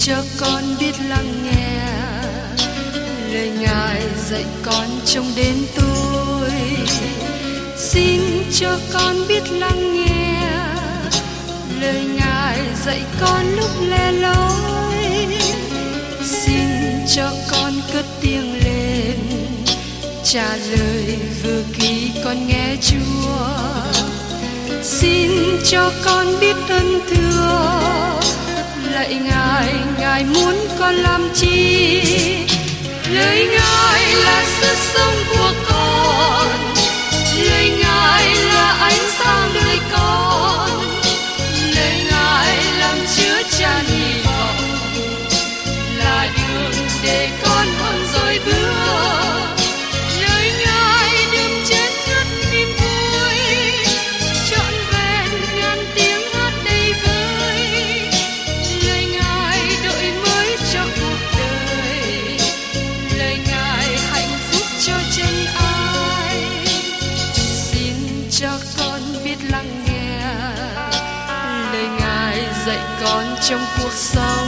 cho con biết lắng nghe lời Ngài dạy con trong đêm tối. Xin cho con biết lắng nghe lời Ngài dạy con lúc lẻ loi. Xin cho con cất tiếng lên trả lời vừa khi con nghe Chúa. Xin cho con biết ơn thưa lạy Ngài, Ngài muốn con làm chi? Lời Ngài là sức sống của con, lời Ngài là ánh sáng đời con, lời Ngài làm chứa chan hy vọng, là đường để con không rời bước. Lời Ngài đượm chén ngất niềm vui, trọn vẹn ngàn tiếng hát đầy vơi. Lời Ngài đổi mới cho cuộc đời, lời Ngài hạnh phúc cho chân ai. Xin cho con biết lắng nghe lời Ngài dạy con trong cuộc sống.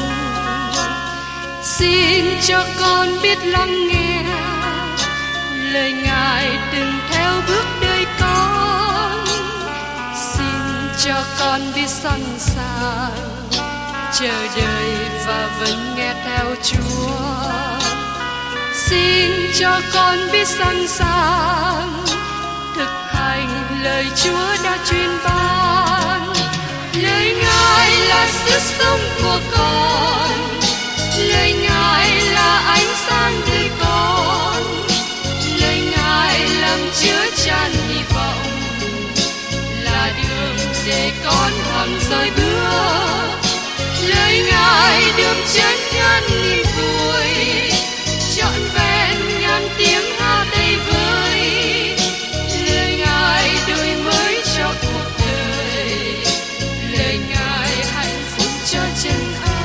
Xin cho con biết lắng nghe lời Ngài từng theo bước đời con. Xin cho con biết sẵn sàng chờ đợi và vẫn nghe theo Chúa. Xin cho con biết sẵn sàng thực hành lời Chúa đã truyền ban. Lời Ngài là sức sống của con, lời Ngài là ánh sáng đời con, lời Ngài làm chứa chan hy vọng, là đường để con hằng rời bước. Lời Ngài đượm chén ngàn niềm vui, trọn vẹn ngàn tiếng hát đầy vơi. Lời Ngài đổi mới cho cuộc đời, lời Ngài hạnh phúc cho chân ai.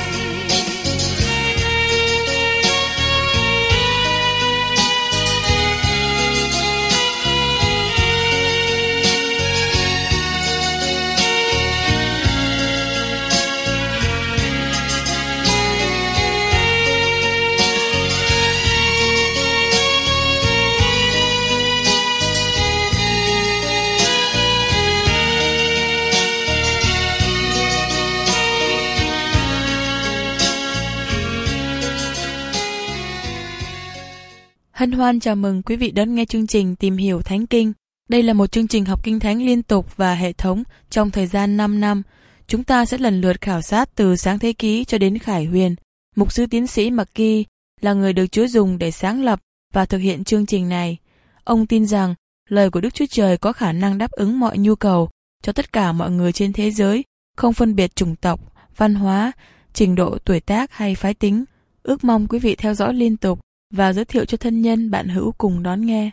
Hân hoan chào mừng quý vị đón nghe chương trình Tìm hiểu Thánh Kinh. Đây là một chương trình học Kinh Thánh liên tục và hệ thống trong thời gian 5 năm. Chúng ta sẽ lần lượt khảo sát từ Sáng Thế Ký cho đến Khải Huyền. Mục sư tiến sĩ McGee là người được Chúa dùng để sáng lập và thực hiện chương trình này. Ông tin rằng lời của Đức Chúa Trời có khả năng đáp ứng mọi nhu cầu cho tất cả mọi người trên thế giới, không phân biệt chủng tộc, văn hóa, trình độ tuổi tác hay phái tính. Ước mong quý vị theo dõi liên tục và giới thiệu cho thân nhân bạn hữu cùng đón nghe.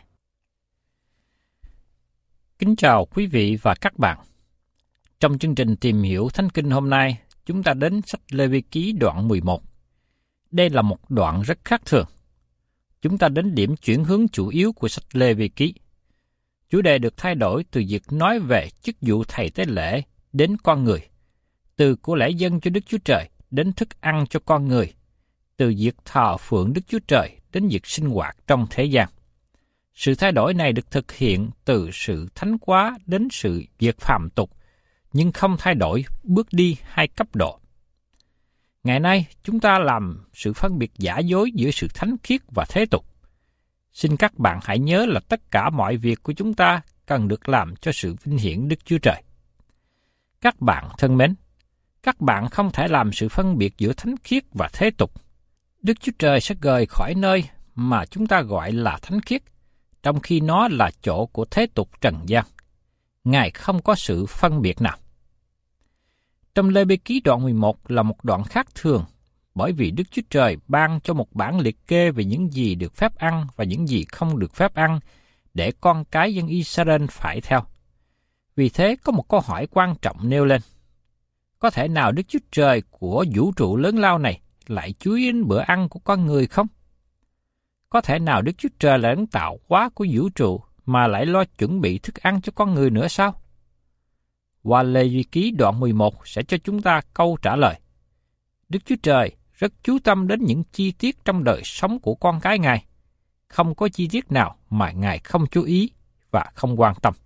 Kính chào quý vị và các bạn. Trong chương trình Tìm hiểu Thánh Kinh hôm nay, chúng ta đến sách Lê-vi ký đoạn 11. Đây là một đoạn rất khác thường. Chúng ta đến điểm chuyển hướng chủ yếu của sách Lê-vi ký. Chủ đề được thay đổi từ việc nói về chức vụ thầy tế lễ đến con người, từ của lễ dân cho Đức Chúa Trời đến thức ăn cho con người, từ việc thờ phượng Đức Chúa Trời đến việc sinh hoạt trong thế gian. Sự thay đổi này được thực hiện từ sự thánh hóa đến sự việc phàm tục, nhưng không thay đổi bước đi hai cấp độ. Ngày nay, chúng ta làm sự phân biệt giả dối giữa sự thánh khiết và thế tục. Xin các bạn hãy nhớ là tất cả mọi việc của chúng ta cần được làm cho sự vinh hiển Đức Chúa Trời. Các bạn thân mến, các bạn không thể làm sự phân biệt giữa thánh khiết và thế tục. Đức Chúa Trời sẽ rời khỏi nơi mà chúng ta gọi là thánh khiết, trong khi nó là chỗ của thế tục trần gian. Ngài không có sự phân biệt nào. Trong Lê-vi ký đoạn 11 là một đoạn khác thường, bởi vì Đức Chúa Trời ban cho một bản liệt kê về những gì được phép ăn và những gì không được phép ăn, để con cái dân Israel phải theo. Vì thế có một câu hỏi quan trọng nêu lên. Có thể nào Đức Chúa Trời của vũ trụ lớn lao này lại chú ý đến bữa ăn của con người không? Có thể nào Đức Chúa Trời là đấng tạo hóa của vũ trụ mà lại lo chuẩn bị thức ăn cho con người nữa sao? Qua Lê-vi ký đoạn 11 sẽ cho chúng ta câu trả lời. Đức Chúa Trời rất chú tâm đến những chi tiết trong đời sống của con cái Ngài. Không có chi tiết nào mà Ngài không chú ý và không quan tâm.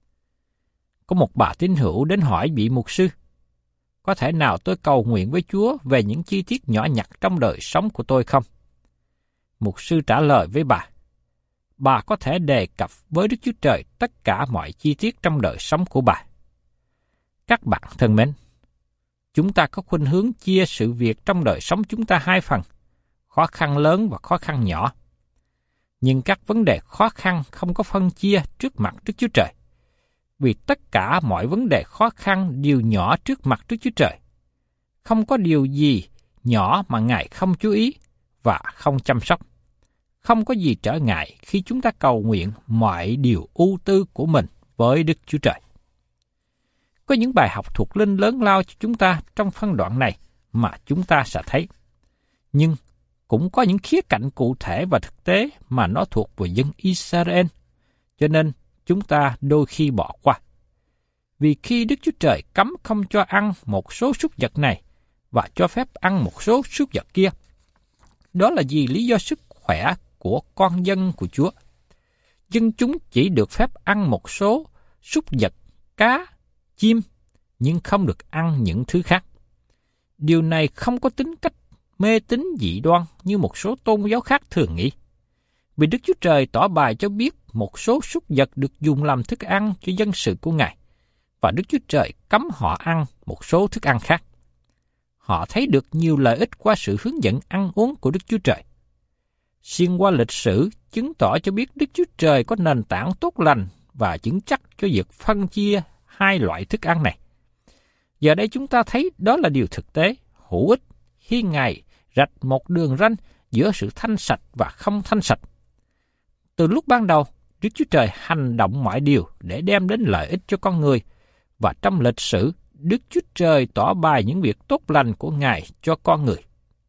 Có một bà tín hữu đến hỏi vị mục sư, có thể nào tôi cầu nguyện với Chúa về những chi tiết nhỏ nhặt trong đời sống của tôi không? Mục sư trả lời với bà có thể đề cập với Đức Chúa Trời tất cả mọi chi tiết trong đời sống của bà. Các bạn thân mến, chúng ta có khuynh hướng chia sự việc trong đời sống chúng ta hai phần, khó khăn lớn và khó khăn nhỏ. Nhưng các vấn đề khó khăn không có phân chia trước mặt Đức Chúa Trời, vì tất cả mọi vấn đề khó khăn đều nhỏ trước mặt Đức Chúa Trời. Không có điều gì nhỏ mà Ngài không chú ý và không chăm sóc. Không có gì trở ngại khi chúng ta cầu nguyện mọi điều ưu tư của mình với Đức Chúa Trời. Có những bài học thuộc linh lớn lao cho chúng ta trong phân đoạn này mà chúng ta sẽ thấy. Nhưng cũng có những khía cạnh cụ thể và thực tế mà nó thuộc về dân Israel, cho nên chúng ta đôi khi bỏ qua. Vì khi Đức Chúa Trời cấm không cho ăn một số súc vật này và cho phép ăn một số súc vật kia, đó là vì lý do sức khỏe của con dân của Chúa. Dân chúng chỉ được phép ăn một số súc vật, cá, chim, nhưng không được ăn những thứ khác. Điều này không có tính cách mê tín dị đoan như một số tôn giáo khác thường nghĩ. Vì Đức Chúa Trời tỏ bài cho biết một số súc vật được dùng làm thức ăn cho dân sự của Ngài, và Đức Chúa Trời cấm họ ăn một số thức ăn khác. Họ thấy được nhiều lợi ích qua sự hướng dẫn ăn uống của Đức Chúa Trời. Xuyên qua lịch sử chứng tỏ cho biết Đức Chúa Trời có nền tảng tốt lành và vững chắc cho việc phân chia hai loại thức ăn này. Giờ đây chúng ta thấy đó là điều thực tế, hữu ích khi Ngài rạch một đường ranh giữa sự thanh sạch và không thanh sạch. Từ lúc ban đầu, Đức Chúa Trời hành động mọi điều để đem đến lợi ích cho con người, và trong lịch sử, Đức Chúa Trời tỏ bày những việc tốt lành của Ngài cho con người.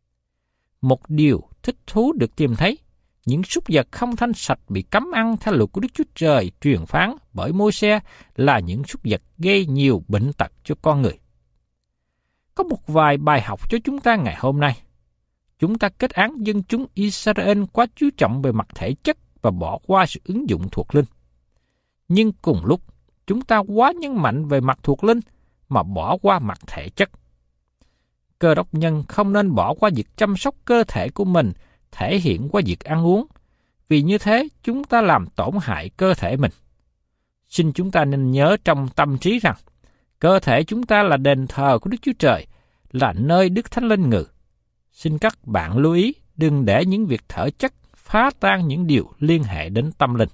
Một điều thích thú được tìm thấy, những súc vật không thanh sạch bị cấm ăn theo luật của Đức Chúa Trời truyền phán bởi Môi-se là những súc vật gây nhiều bệnh tật cho con người. Có một vài bài học cho chúng ta ngày hôm nay. Chúng ta kết án dân chúng Israel quá chú trọng về mặt thể chất và bỏ qua sự ứng dụng thuộc linh. Nhưng cùng lúc, chúng ta quá nhấn mạnh về mặt thuộc linh mà bỏ qua mặt thể chất. Cơ đốc nhân không nên bỏ qua việc chăm sóc cơ thể của mình thể hiện qua việc ăn uống, vì như thế chúng ta làm tổn hại cơ thể mình. Xin chúng ta nên nhớ trong tâm trí rằng, cơ thể chúng ta là đền thờ của Đức Chúa Trời, là nơi Đức Thánh Linh ngự. Xin các bạn lưu ý đừng để những việc thể chất phá tan những điều liên hệ đến tâm linh.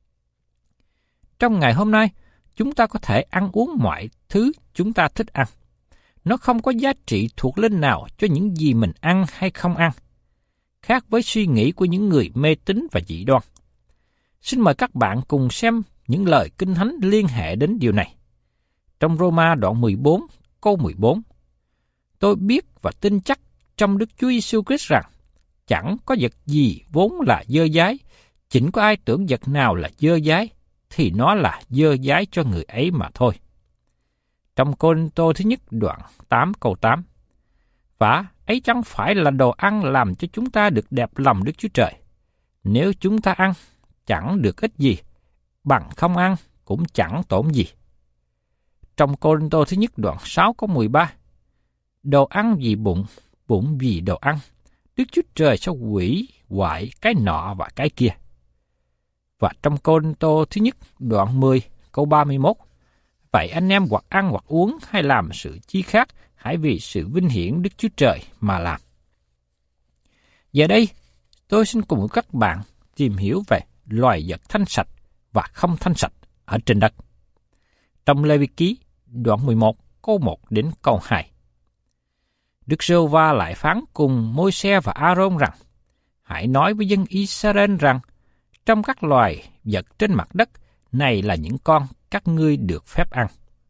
Trong ngày hôm nay, chúng ta có thể ăn uống mọi thứ chúng ta thích ăn. Nó không có giá trị thuộc linh nào cho những gì mình ăn hay không ăn, khác với suy nghĩ của những người mê tín và dị đoan. Xin mời các bạn cùng xem những lời Kinh Thánh liên hệ đến điều này. Trong Roma đoạn 14, câu 14, tôi biết và tin chắc trong Đức Chúa Giêsu Christ rằng chẳng có vật gì vốn là dơ dái, chỉnh có ai tưởng vật nào là dơ dái, thì nó là dơ dái cho người ấy mà thôi. Trong Cô-rinh-tô thứ nhất đoạn 8 câu 8, và ấy chẳng phải là đồ ăn làm cho chúng ta được đẹp lòng Đức Chúa Trời. Nếu chúng ta ăn, chẳng được ích gì, bằng không ăn cũng chẳng tổn gì. Trong Cô-rinh-tô thứ nhất đoạn 6 câu 13, đồ ăn vì bụng, bụng vì đồ ăn, Đức Chúa Trời sẽ hủy hoại cái nọ và cái kia. Và trong Cô-rinh-tô thứ nhất đoạn 10 câu 31, vậy anh em hoặc ăn hoặc uống hay làm sự chi khác, hãy vì sự vinh hiển Đức Chúa Trời mà làm. Giờ đây, tôi xin cùng các bạn tìm hiểu về loài vật thanh sạch và không thanh sạch ở trên đất. Trong Lê-vi-ký đoạn 11 câu 1 đến câu 2, Đức Giê-hô-va lại phán cùng Môi-se và A-rôn rằng, hãy nói với dân Israel rằng, trong các loài vật trên mặt đất, này là những con các ngươi được phép ăn.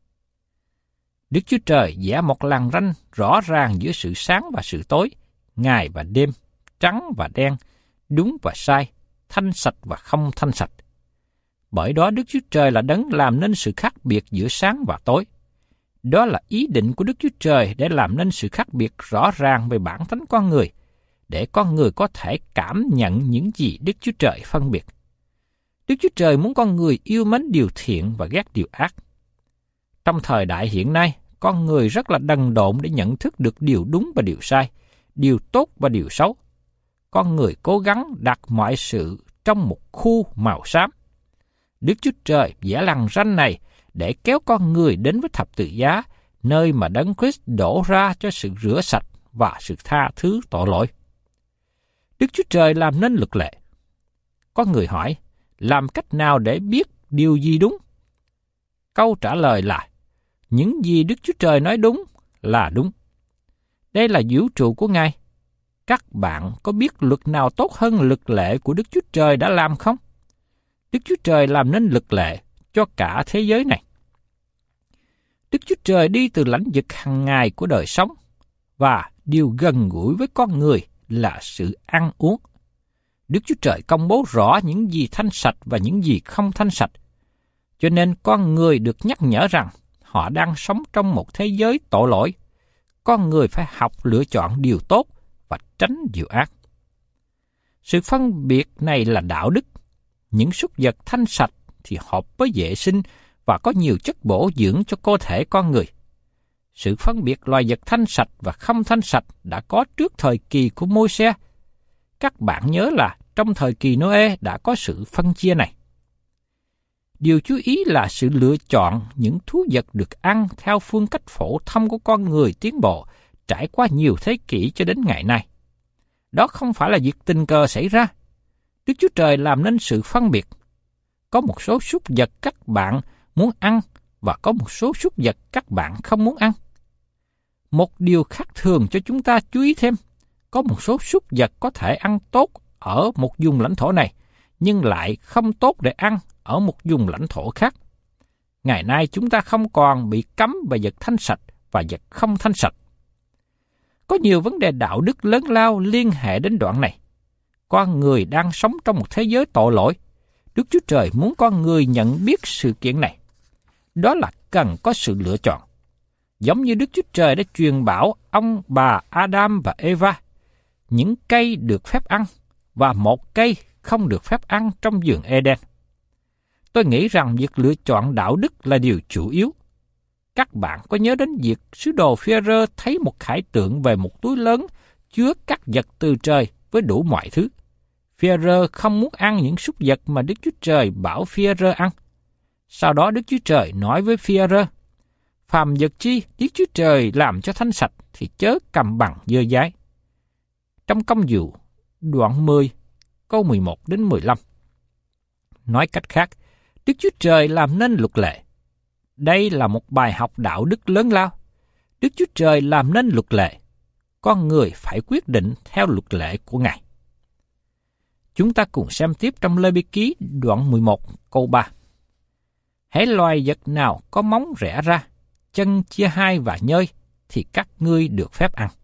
Đức Chúa Trời vẽ một lằn ranh rõ ràng giữa sự sáng và sự tối, ngày và đêm, trắng và đen, đúng và sai, thanh sạch và không thanh sạch. Bởi đó Đức Chúa Trời là đấng làm nên sự khác biệt giữa sáng và tối. Đó là ý định của Đức Chúa Trời để làm nên sự khác biệt rõ ràng về bản tánh con người, để con người có thể cảm nhận những gì Đức Chúa Trời phân biệt. Đức Chúa Trời muốn con người yêu mến điều thiện và ghét điều ác. Trong thời đại hiện nay, con người rất là đần độn để nhận thức được điều đúng và điều sai, điều tốt và điều xấu. Con người cố gắng đặt mọi sự trong một khu màu xám. Đức Chúa Trời vẽ lằn ranh này để kéo con người đến với thập tự giá, nơi mà Đấng Christ đổ ra cho sự rửa sạch và sự tha thứ tội lỗi. Đức Chúa Trời làm nên luật lệ. Có người hỏi, làm cách nào để biết điều gì đúng? Câu trả lời là, những gì Đức Chúa Trời nói đúng là đúng. Đây là vũ trụ của Ngài. Các bạn có biết luật nào tốt hơn luật lệ của Đức Chúa Trời đã làm không? Đức Chúa Trời làm nên luật lệ cho cả thế giới này. Đức Chúa Trời đi từ lãnh vực hàng ngày của đời sống, và điều gần gũi với con người là sự ăn uống. Đức Chúa Trời công bố rõ những gì thanh sạch và những gì không thanh sạch. Cho nên con người được nhắc nhở rằng họ đang sống trong một thế giới tội lỗi. Con người phải học lựa chọn điều tốt và tránh điều ác. Sự phân biệt này là đạo đức. Những súc vật thanh sạch thì hợp với vệ sinh và có nhiều chất bổ dưỡng cho cơ thể con người. Sự phân biệt loài vật thanh sạch và không thanh sạch đã có trước thời kỳ của Môi-se. Các bạn nhớ là trong thời kỳ Nô-ê đã có sự phân chia này. Điều chú ý là sự lựa chọn những thú vật được ăn theo phương cách phổ thông của con người tiến bộ trải qua nhiều thế kỷ cho đến ngày nay. Đó không phải là việc tình cờ xảy ra. Đức Chúa Trời làm nên sự phân biệt. Có một số súc vật các bạn muốn ăn và có một số súc vật các bạn không muốn ăn. Một điều khác thường cho chúng ta chú ý thêm, có một số súc vật có thể ăn tốt ở một vùng lãnh thổ này, nhưng lại không tốt để ăn ở một vùng lãnh thổ khác. Ngày nay chúng ta không còn bị cấm về vật thanh sạch và vật không thanh sạch. Có nhiều vấn đề đạo đức lớn lao liên hệ đến đoạn này. Con người đang sống trong một thế giới tội lỗi. Đức Chúa Trời muốn con người nhận biết sự kiện này. Đó là cần có sự lựa chọn. Giống như Đức Chúa Trời đã truyền bảo ông bà Adam và Eva, những cây được phép ăn và một cây không được phép ăn trong vườn Eden. Tôi nghĩ rằng việc lựa chọn đạo đức là điều chủ yếu. Các bạn có nhớ đến việc sứ đồ Phi-e-rơ thấy một khải tượng về một túi lớn chứa các vật từ trời với đủ mọi thứ. Phi-e-rơ không muốn ăn những súc vật mà Đức Chúa Trời bảo Phi-e-rơ ăn. Sau đó Đức Chúa Trời nói với Phi-e-rơ, phàm vật chi Đức Chúa Trời làm cho thanh sạch thì chớ cầm bằng dơ dái. Trong Công vụ, đoạn 10, câu 11 đến 15. Nói cách khác, Đức Chúa Trời làm nên luật lệ. Đây là một bài học đạo đức lớn lao. Đức Chúa Trời làm nên luật lệ. Con người phải quyết định theo luật lệ của Ngài. Chúng ta cùng xem tiếp trong Lê-vi-ký đoạn 11 câu 3. Hễ loài vật nào có móng rẽ ra, chân chia hai và nhơi, thì các ngươi được phép ăn.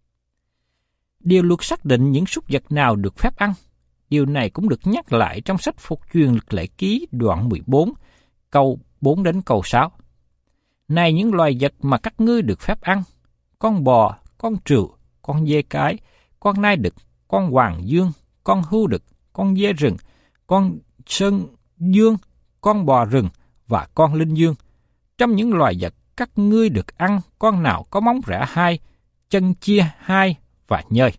Điều luật xác định những súc vật nào được phép ăn. Điều này cũng được nhắc lại trong sách Phục truyền Luật Lệ Ký đoạn 14, câu 4 đến câu 6. Này những loài vật mà các ngươi được phép ăn, con bò, con trừu, con dê cái, con nai đực, con hoàng dương, con hươu đực, con dê rừng, con sơn dương, con bò rừng và con linh dương. Trong những loài vật các ngươi được ăn, con nào có móng rẽ hai, chân chia hai và nhơi.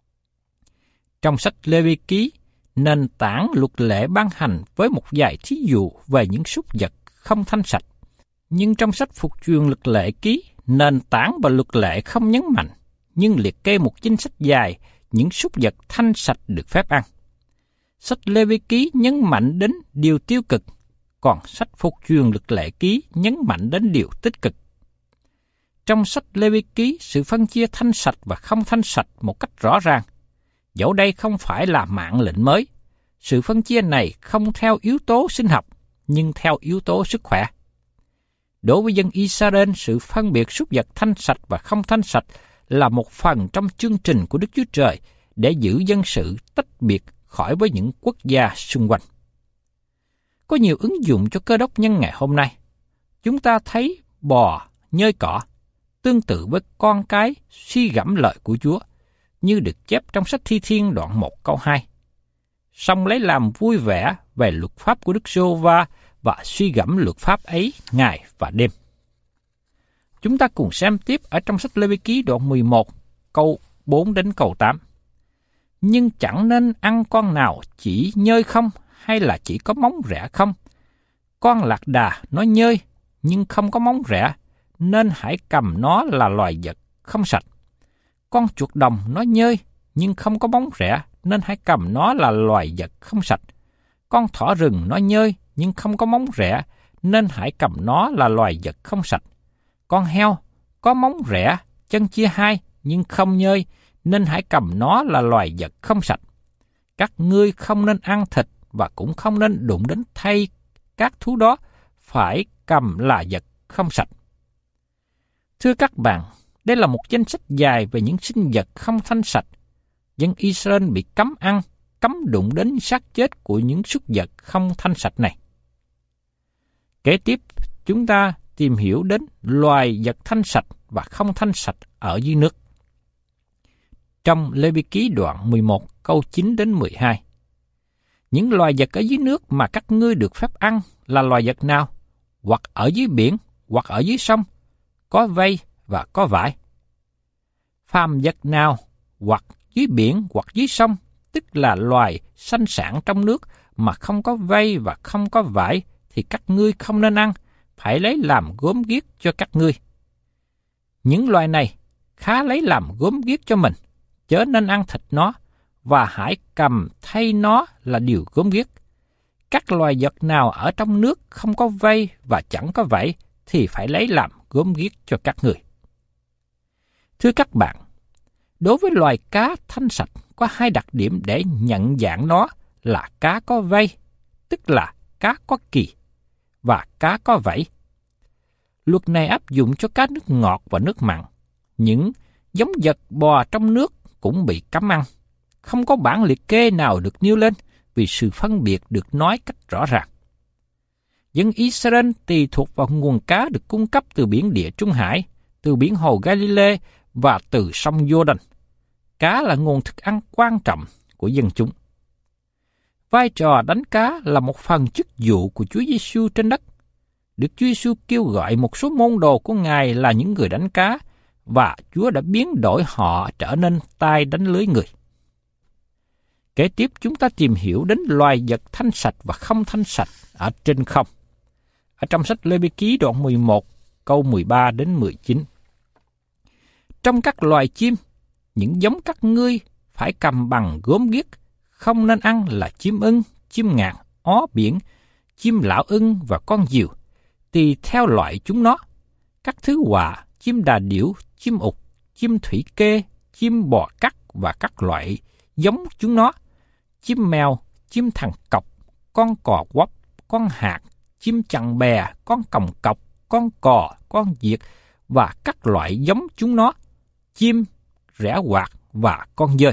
Trong sách Lê-vi-ký, nền tảng luật lệ ban hành với một vài thí dụ về những súc vật không thanh sạch. Nhưng trong sách Phục truyền Luật Lệ Ký, nền tảng và luật lệ không nhấn mạnh, nhưng liệt kê một danh sách dài những súc vật thanh sạch được phép ăn. Sách Lê-vi-ký nhấn mạnh đến điều tiêu cực, còn sách Phục truyền Luật Lệ Ký nhấn mạnh đến điều tích cực. Trong sách Lê-vi-ký, sự phân chia thanh sạch và không thanh sạch một cách rõ ràng. Dẫu đây không phải là mạng lệnh mới, sự phân chia này không theo yếu tố sinh học, nhưng theo yếu tố sức khỏe. Đối với dân Israel, sự phân biệt súc vật thanh sạch và không thanh sạch là một phần trong chương trình của Đức Chúa Trời để giữ dân sự tách biệt khỏi với những quốc gia xung quanh. Có nhiều ứng dụng cho Cơ Đốc nhân ngày hôm nay. Chúng ta thấy bò, nhơi cỏ, tương tự với con cái suy gẫm lời của Chúa, như được chép trong sách Thi Thiên đoạn 1 câu 2. Song lấy làm vui vẻ về luật pháp của Đức Giê-hô-va và suy gẫm luật pháp ấy ngày và đêm. Chúng ta cùng xem tiếp ở trong sách Lê-vi-ký đoạn 11 câu 4 đến câu 8. Nhưng chẳng nên ăn con nào chỉ nhơi không, hay là chỉ có móng rẻ không. Con lạc đà nó nhơi nhưng không có móng rẻ, nên hãy cầm nó là loài vật không sạch. Con chuột đồng nó nhơi nhưng không có móng rẻ, nên hãy cầm nó là loài vật không sạch. Con thỏ rừng nó nhơi nhưng không có móng rẻ, nên hãy cầm nó là loài vật không sạch. Con heo có móng rẻ, chân chia hai nhưng không nhơi, nên hãy cầm nó là loài vật không sạch. Các ngươi không nên ăn thịt và cũng không nên đụng đến thây các thú đó, phải cầm là vật không sạch. Thưa các bạn, đây là một danh sách dài về những sinh vật không thanh sạch. Dân Israel bị cấm ăn, cấm đụng đến xác chết của những súc vật không thanh sạch này. Kế tiếp, chúng ta tìm hiểu đến loài vật thanh sạch và không thanh sạch ở dưới nước. Trong Lê-vi-ký đoạn 11 câu 9 đến 12. Những loài vật ở dưới nước mà các ngươi được phép ăn là loài vật nào? Hoặc ở dưới biển, hoặc ở dưới sông, có vây và có vải. Phàm vật nào, hoặc dưới biển, hoặc dưới sông, tức là loài sanh sản trong nước mà không có vây và không có vải, thì các ngươi không nên ăn, phải lấy làm gốm ghiếc cho các ngươi. Những loài này khá lấy làm gốm ghiếc cho mình, chớ nên ăn thịt nó, và hãy cầm thay nó là điều gốm ghiếc. Các loài vật nào ở trong nước không có vây và chẳng có vảy, thì phải lấy làm gốm ghiếc cho các người. Thưa các bạn, đối với loài cá thanh sạch có hai đặc điểm để nhận dạng nó là cá có vây, tức là cá có kỳ, và cá có vảy. Luật này áp dụng cho cá nước ngọt và nước mặn. Những giống vật bò trong nước cũng bị cấm ăn. Không có bảng liệt kê nào được nêu lên vì sự phân biệt được nói cách rõ ràng. Dân Israel tùy thuộc vào nguồn cá được cung cấp từ biển Địa Trung Hải, từ biển hồ Galilee và từ sông Giô-đanh. Cá là nguồn thức ăn quan trọng của dân chúng. Vai trò đánh cá là một phần chức vụ của Chúa Giêsu trên đất. Đức Chúa Giêsu kêu gọi một số môn đồ của Ngài là những người đánh cá, và Chúa đã biến đổi họ trở nên tay đánh lưới người. Kế tiếp chúng ta tìm hiểu đến loài vật thanh sạch và không thanh sạch ở trên không. Ở trong sách Lê-vi-ký đoạn 11 câu 13 đến 19. Trong các loài chim, những giống các ngươi phải cầm bằng gốm ghiếc, không nên ăn là chim ưng, chim ngạc, ó biển, chim lão ưng và con diều, tùy theo loại chúng nó. Các thứ quạ, chim đà điểu, chim ục, chim thủy kê, chim bò cắt và các loại giống chúng nó, chim mèo, chim thằn cọc, con cò quắp, con hạt, chim chằn bè, con còng cọc, con cò, con diệt và các loại giống chúng nó, chim, rẽ quạt và con dơi.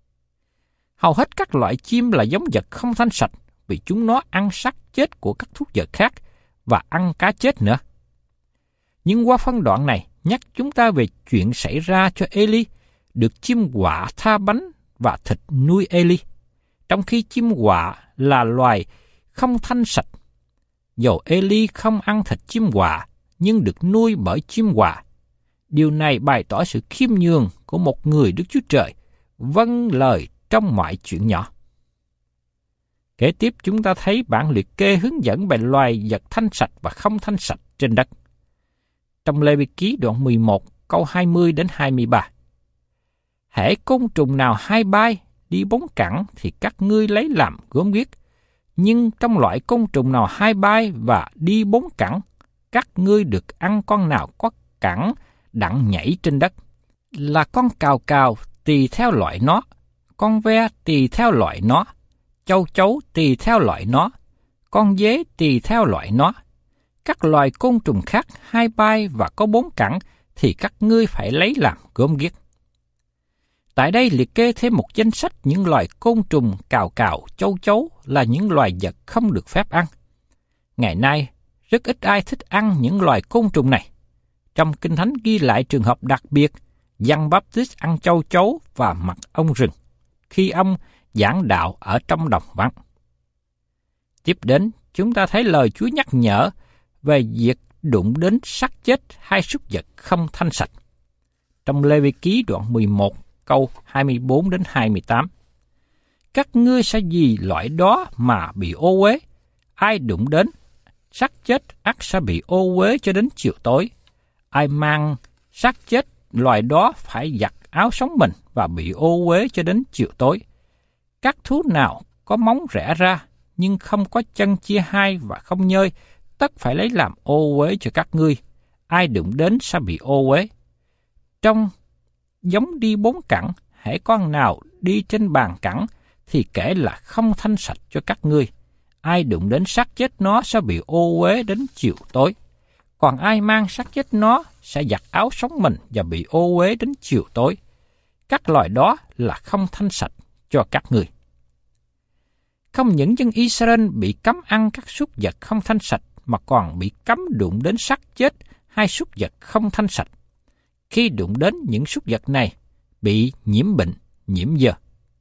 Hầu hết các loại chim là giống vật không thanh sạch vì chúng nó ăn xác chết của các thú vật khác và ăn cá chết nữa. Nhưng qua phân đoạn này nhắc chúng ta về chuyện xảy ra cho Eli, được chim quạ tha bánh và thịt nuôi Eli, trong khi chim quạ là loài không thanh sạch. Dầu Eli không ăn thịt chim quạ, nhưng được nuôi bởi chim quạ. Điều này bày tỏ sự khiêm nhường của một người Đức Chúa Trời, vâng lời trong mọi chuyện nhỏ. Kế tiếp chúng ta thấy bản liệt kê hướng dẫn về loài vật thanh sạch và không thanh sạch trên đất. Trong Lê-vi-ký đoạn 11 câu 20 đến 23. Hễ côn trùng nào hai bay, đi bốn cẳng thì các ngươi lấy làm gốm ghiếc. Nhưng trong loại côn trùng nào hai bay và đi bốn cẳng, các ngươi được ăn con nào có cẳng đặng nhảy trên đất. Là con cào cào tùy theo loại nó, con ve tùy theo loại nó, châu chấu tùy theo loại nó, con dế tùy theo loại nó. Các loài côn trùng khác hai bay và có bốn cẳng thì các ngươi phải lấy làm gốm ghiếc. Tại đây liệt kê thêm một danh sách những loài côn trùng cào cào, châu chấu là những loài vật không được phép ăn. Ngày nay, rất ít ai thích ăn những loài côn trùng này. Trong Kinh Thánh ghi lại trường hợp đặc biệt Giăng Báp-tít ăn châu chấu và mặc ong rừng khi ông giảng đạo ở trong đồng vắng. Tiếp đến, chúng ta thấy lời Chúa nhắc nhở về việc đụng đến xác chết hay súc vật không thanh sạch. Trong Lê-vi-ký đoạn 11 câu 24 đến 28. Các ngươi sẽ vì loại đó mà bị ô uế, ai đụng đến xác chết ắt sẽ bị ô uế cho đến chiều tối. Ai mang xác chết loài đó phải giặt áo sống mình và bị ô uế cho đến chiều tối. Các thú nào có móng rẽ ra nhưng không có chân chia hai và không nhơi, tất phải lấy làm ô uế cho các ngươi. Ai đụng đến sẽ bị ô uế. Trong giống đi bốn cẳng, hễ con nào đi trên bàn cẳng thì kể là không thanh sạch cho các ngươi. Ai đụng đến xác chết nó sẽ bị ô uế đến chiều tối. Còn ai mang xác chết nó sẽ giặt áo sống mình và bị ô uế đến chiều tối. Các loài đó là không thanh sạch cho các ngươi. Không những dân Israel bị cấm ăn các súc vật không thanh sạch, mà còn bị cấm đụng đến xác chết hay súc vật không thanh sạch. Khi đụng đến những súc vật này, bị nhiễm bệnh, nhiễm dơ.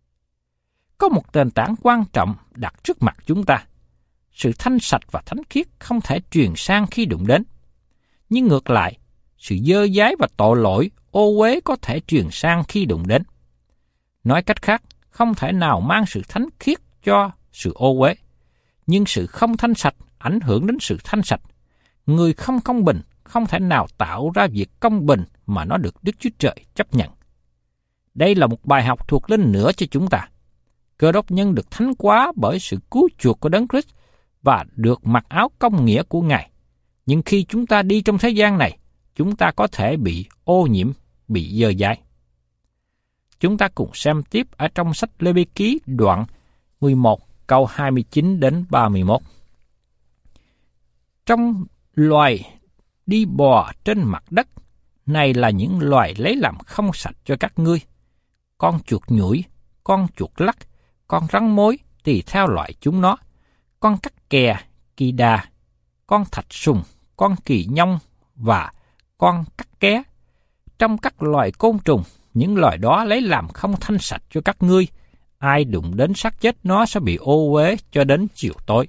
Có một nền tảng quan trọng đặt trước mặt chúng ta. Sự thanh sạch và thánh khiết không thể truyền sang khi đụng đến. Nhưng ngược lại, sự dơ dái và tội lỗi, ô uế có thể truyền sang khi đụng đến. Nói cách khác, không thể nào mang sự thánh khiết cho sự ô uế. Nhưng sự không thanh sạch ảnh hưởng đến sự thanh sạch. Người không công bình không thể nào tạo ra việc công bình mà nó được Đức Chúa Trời chấp nhận. Đây là một bài học thuộc linh nữa cho chúng ta. Cơ đốc nhân được thánh hóa bởi sự cứu chuộc của Đấng Christ và được mặc áo công nghĩa của Ngài. Nhưng khi chúng ta đi trong thế gian này, chúng ta có thể bị ô nhiễm, bị dơ dãi. Chúng ta cùng xem tiếp ở trong sách Lê-vi-ký đoạn 11 câu 29 đến 31. Trong loài đi bò trên mặt đất, này là những loài lấy làm không sạch cho các ngươi. Con chuột nhủi, con chuột lắc, con rắn mối tùy theo loại chúng nó, con cắt kè, kỳ đà, con thạch sùng, con kỳ nhông và con cắt ké. Trong các loài côn trùng, những loài đó lấy làm không thanh sạch cho các ngươi. Ai đụng đến xác chết nó sẽ bị ô uế cho đến chiều tối.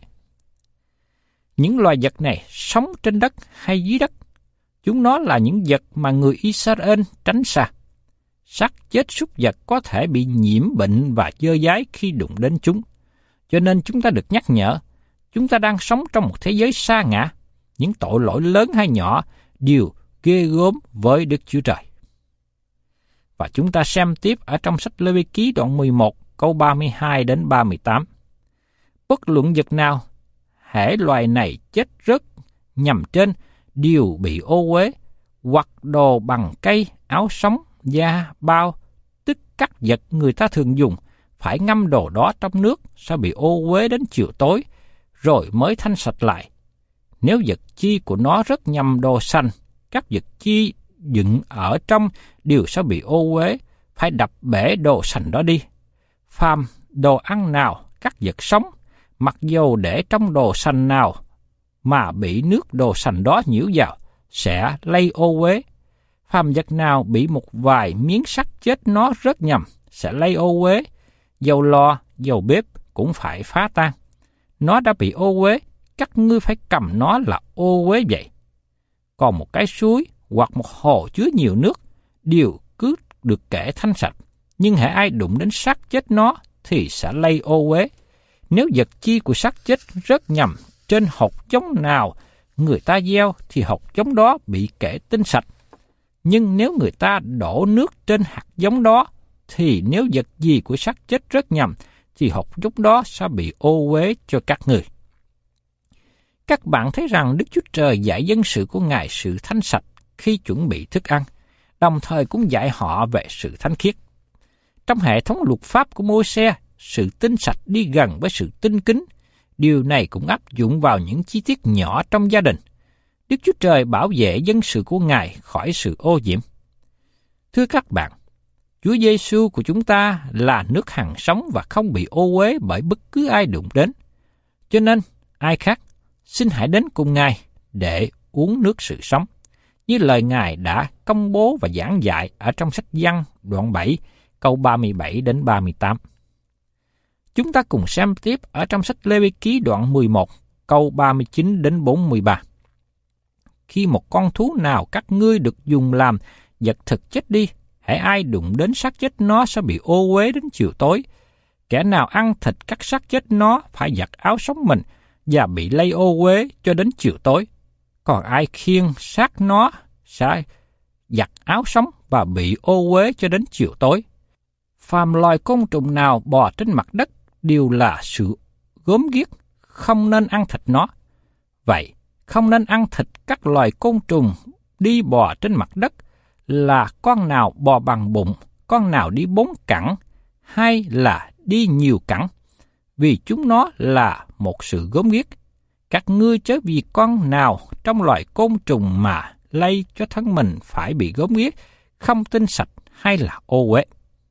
Những loài vật này sống trên đất hay dưới đất. Chúng nó là những vật mà người Israel tránh xa. Xác chết súc vật có thể bị nhiễm bệnh và dơ dái khi đụng đến chúng. Cho nên chúng ta được nhắc nhở, chúng ta đang sống trong một thế giới sa ngã. Những tội lỗi lớn hay nhỏ đều ghê gớm với Đức Chúa Trời. Và chúng ta xem tiếp ở trong sách Lê-vi-ký đoạn 11 câu 32 đến 38. Bất luận vật nào, hễ loài này chết rớt nhằm trên đều bị ô uế, hoặc đồ bằng cây, áo sống, da, bao, tức các vật người ta thường dùng, phải ngâm đồ đó trong nước sẽ bị ô uế đến chiều tối, rồi mới thanh sạch lại. Nếu vật chi của nó rất nhằm đồ xanh, các vật chi dựng ở trong đều sẽ bị ô uế, phải đập bể đồ xanh đó đi. Phàm đồ ăn nào, các vật sống, mặc dầu để trong đồ xanh nào mà bị nước đồ xanh đó nhiễu vào, sẽ lây ô uế. Phàm vật nào bị một vài miếng sắt chết nó rớt nhầm, sẽ lây ô uế. Dầu lò, dầu bếp cũng phải phá tan. Nó đã bị ô uế, các ngươi phải cầm nó là ô uế vậy. Còn một cái suối hoặc một hồ chứa nhiều nước đều cứ được kể thanh sạch, nhưng hễ ai đụng đến xác chết nó thì sẽ lây ô uế. Nếu vật chi của xác chết rớt nhầm trên hột giống nào người ta gieo thì hột giống đó bị kể tinh sạch. Nhưng nếu người ta đổ nước trên hạt giống đó thì nếu vật gì của xác chết rớt nhầm thì hột giống đó sẽ bị ô uế cho các người. Các bạn thấy rằng Đức Chúa Trời dạy dân sự của Ngài sự thanh sạch khi chuẩn bị thức ăn, đồng thời cũng dạy họ về sự thánh khiết. Trong hệ thống luật pháp của Mô-se, sự tinh sạch đi gần với sự tinh kính. Điều này cũng áp dụng vào những chi tiết nhỏ trong gia đình. Đức Chúa Trời bảo vệ dân sự của Ngài khỏi sự ô nhiễm. Thưa các bạn, Chúa Giêsu của chúng ta là nước hằng sống và không bị ô uế bởi bất cứ ai đụng đến. Cho nên, ai khác, xin hãy đến cùng Ngài để uống nước sự sống. như lời Ngài đã công bố và giảng dạy ở trong sách Giăng đoạn 7, câu 37 đến 38. Chúng ta cùng xem tiếp ở trong sách Lê-vi-ký đoạn 11, câu 39 đến 43. Khi một con thú nào các ngươi được dùng làm vật thực chết đi, hễ ai đụng đến xác chết nó sẽ bị ô uế đến chiều tối. Kẻ nào ăn thịt các xác chết nó phải giặt áo sống mình và bị lây ô uế cho đến chiều tối. Còn ai khiêng xác nó sẽ giặt áo sống và bị ô uế cho đến chiều tối. Phàm loài côn trùng nào bò trên mặt đất đều là sự gớm ghiếc, không nên ăn thịt nó. Vậy, không nên ăn thịt các loài côn trùng đi bò trên mặt đất là con nào bò bằng bụng, con nào đi 4 cẳng, hay là đi nhiều cẳng, vì chúng nó là một sự gớm ghiếc. Các ngươi chớ vì con nào trong loài côn trùng mà lây cho thân mình phải bị gớm ghiếc, không tinh sạch hay là ô uế.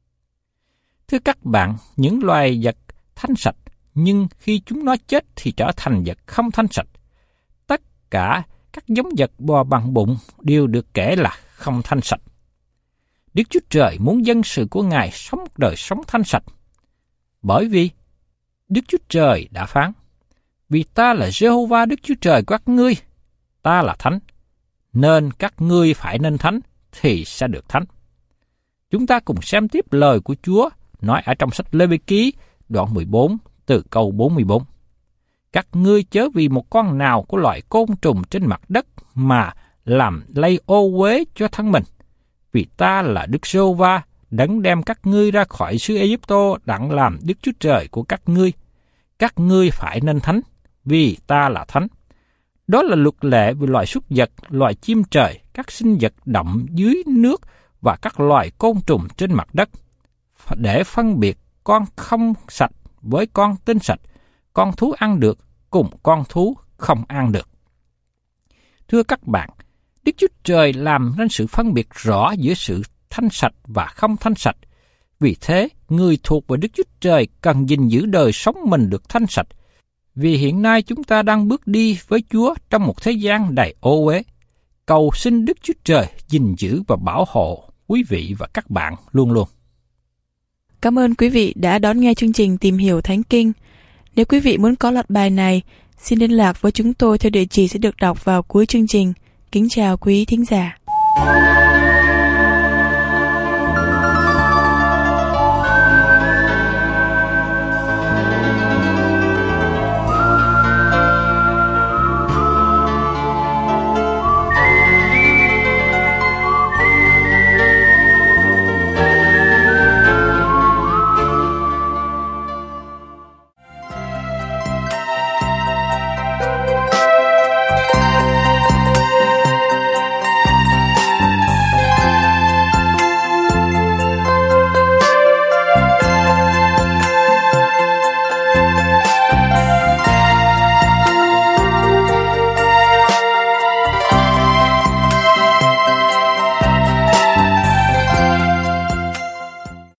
Thưa các bạn, những loài vật thanh sạch, nhưng khi chúng nó chết thì trở thành vật không thanh sạch. Tất cả các giống vật bò bằng bụng đều được kể là không thanh sạch. Đức Chúa Trời muốn dân sự của Ngài sống một đời sống thanh sạch. Bởi vì Đức Chúa Trời đã phán, vì ta là Giê-hô-va Đức Chúa Trời của các ngươi, ta là thánh, nên các ngươi phải nên thánh thì sẽ được thánh. Chúng ta cùng xem tiếp lời của Chúa nói ở trong sách Lê-vi-ký đoạn 14 từ câu 44. Các ngươi chớ vì một con nào của loại côn trùng trên mặt đất mà làm lây ô uế cho thân mình, vì ta là Đức Giê-hô-va, đấng đem các ngươi ra khỏi xứ Ê-díp-tô đặng làm Đức Chúa Trời của các ngươi. Các ngươi phải nên thánh, vì ta là thánh. Đó là luật lệ về loài súc vật, loài chim trời, các sinh vật động dưới nước và các loài côn trùng trên mặt đất, để phân biệt con không sạch với con tinh sạch, con thú ăn được cùng con thú không ăn được. Thưa các bạn, Đức Chúa Trời làm nên sự phân biệt rõ giữa sự thanh sạch và không thanh sạch. Vì thế, người thuộc về Đức Chúa Trời cần gìn giữ đời sống mình được thanh sạch. Vì hiện nay chúng ta đang bước đi với Chúa trong một thế gian đầy ô uế. Cầu xin Đức Chúa Trời gìn giữ và bảo hộ quý vị và các bạn luôn luôn. Cảm ơn quý vị đã đón nghe chương trình Tìm Hiểu Thánh Kinh. Nếu quý vị muốn có loạt bài này, xin liên lạc với chúng tôi theo địa chỉ sẽ được đọc vào cuối chương trình. Kính chào quý thính giả.